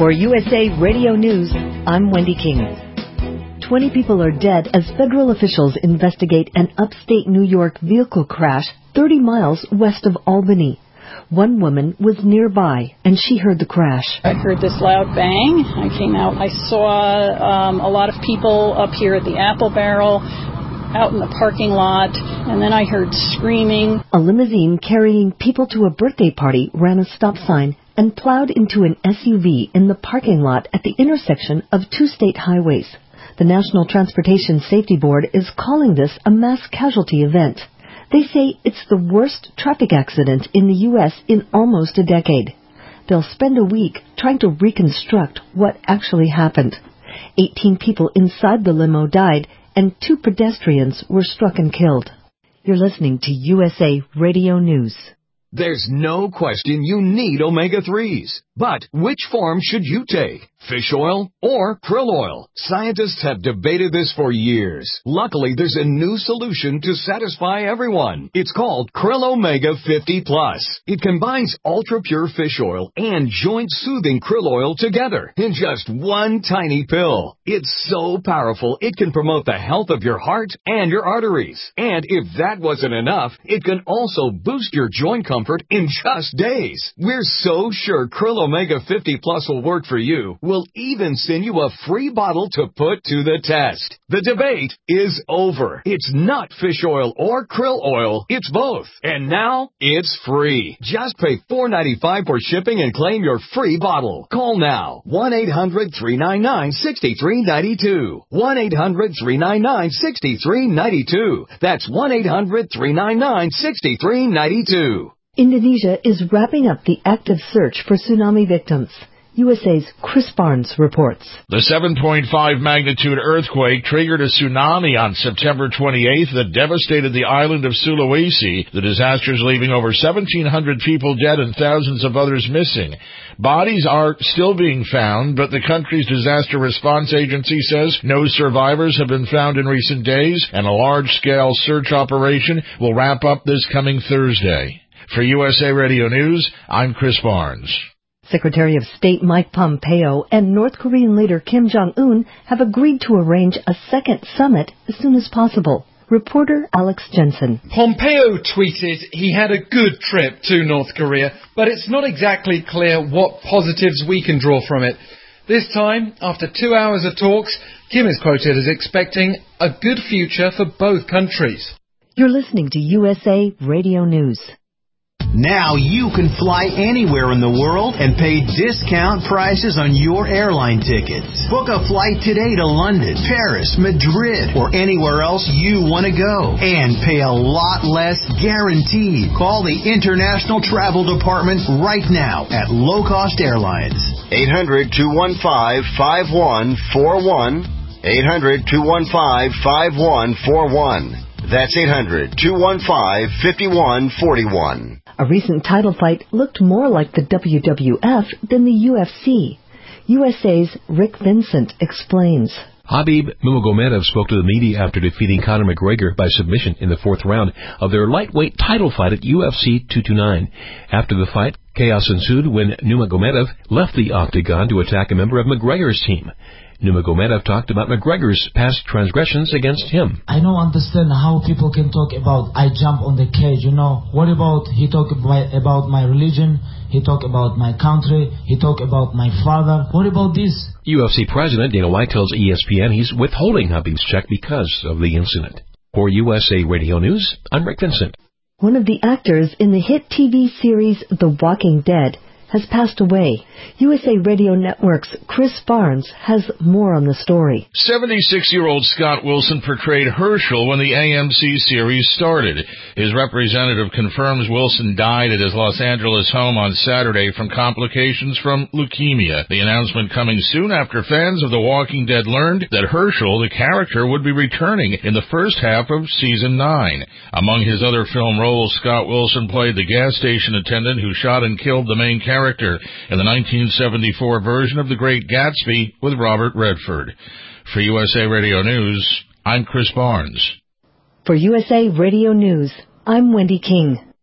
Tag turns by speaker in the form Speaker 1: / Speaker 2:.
Speaker 1: For USA Radio News, I'm Wendy King. 20 people are dead as federal officials investigate an upstate New York vehicle crash 30 miles west of Albany. One woman was nearby, and she heard the crash.
Speaker 2: I heard this loud bang. I came out. I saw a lot of people up here at the Apple Barrel, out in the parking lot, and then I heard screaming.
Speaker 1: A limousine carrying people to a birthday party ran a stop sign and plowed into an SUV in the parking lot at the intersection of two state highways. The National Transportation Safety Board is calling this a mass casualty event. They say it's the worst traffic accident in the U.S. in almost a decade. They'll spend a week trying to reconstruct what actually happened. 18 people inside the limo died, and 2 pedestrians were struck and killed. You're listening to USA Radio News.
Speaker 3: There's no question you need omega-3s. But which form should you take? Fish oil or krill oil? Scientists have debated this for years. Luckily, there's a new solution to satisfy everyone. It's called Krill Omega 50 Plus. It combines ultra-pure fish oil and joint-soothing krill oil together in just one tiny pill. It's so powerful, it can promote the health of your heart and your arteries. And if that wasn't enough, it can also boost your joint comfort in just days. We're so sure Krill Omega 50 Plus will work for you. We'll even send you a free bottle to put to the test. The debate is over. It's not fish oil or krill oil. It's both. And now it's free. Just pay $4.95 for shipping and claim your free bottle. Call now. 1-800-399-6392. 1-800-399-6392. That's 1-800-399-6392.
Speaker 1: Indonesia is wrapping up the active search for tsunami victims. USA's Chris Barnes reports.
Speaker 4: The 7.5 magnitude earthquake triggered a tsunami on September 28th that devastated the island of Sulawesi. The disaster's leaving over 1,700 people dead and thousands of others missing. Bodies are still being found, but the country's disaster response agency says no survivors have been found in recent days, and a large-scale search operation will wrap up this coming Thursday. For USA Radio News, I'm Chris Barnes.
Speaker 1: Secretary of State Mike Pompeo and North Korean leader Kim Jong-un have agreed to arrange a second summit as soon as possible. Reporter Alex Jensen.
Speaker 5: Pompeo tweeted he had a good trip to North Korea, but it's not exactly clear what positives we can draw from it. This time, after 2 hours of talks, Kim is quoted as expecting a good future for both countries.
Speaker 1: You're listening to USA Radio News.
Speaker 6: Now you can fly anywhere in the world and pay discount prices on your airline tickets. Book a flight today to London, Paris, Madrid, or anywhere else you want to go. And pay a lot less guaranteed. Call the International Travel Department right now at Low Cost Airlines.
Speaker 7: 800-215-5141. 800-215-5141. That's 800-215-5141.
Speaker 1: A recent title fight looked more like the WWF than the UFC. USA's Rick Vincent explains.
Speaker 8: Khabib Nurmagomedov spoke to the media after defeating Conor McGregor by submission in the 4th round of their lightweight title fight at UFC 229. After the fight, chaos ensued when Nurmagomedov left the octagon to attack a member of McGregor's team. Nurmagomedov talked about McGregor's past transgressions against him.
Speaker 9: I don't understand how people can talk about I jump on the cage, What about he talk about my religion, he talk about my country, he talk about my father. What about this?
Speaker 8: UFC President Dana White tells ESPN he's withholding Khabib's check because of the incident. For USA Radio News, I'm Rick Vincent.
Speaker 1: One of the actors in the hit TV series The Walking Dead has passed away. USA Radio Network's Chris Barnes has more on the story.
Speaker 4: 76-year-old Scott Wilson portrayed Herschel when the AMC series started. His representative confirms Wilson died at his Los Angeles home on Saturday from complications from leukemia. The announcement coming soon after fans of The Walking Dead learned that Herschel, the character, would be returning in the first half of Season 9. Among his other film roles, Scott Wilson played the gas station attendant who shot and killed the main character in the 1974 version of The Great Gatsby with Robert Redford. For USA Radio News, I'm Chris Barnes.
Speaker 1: For USA Radio News, I'm Wendy King.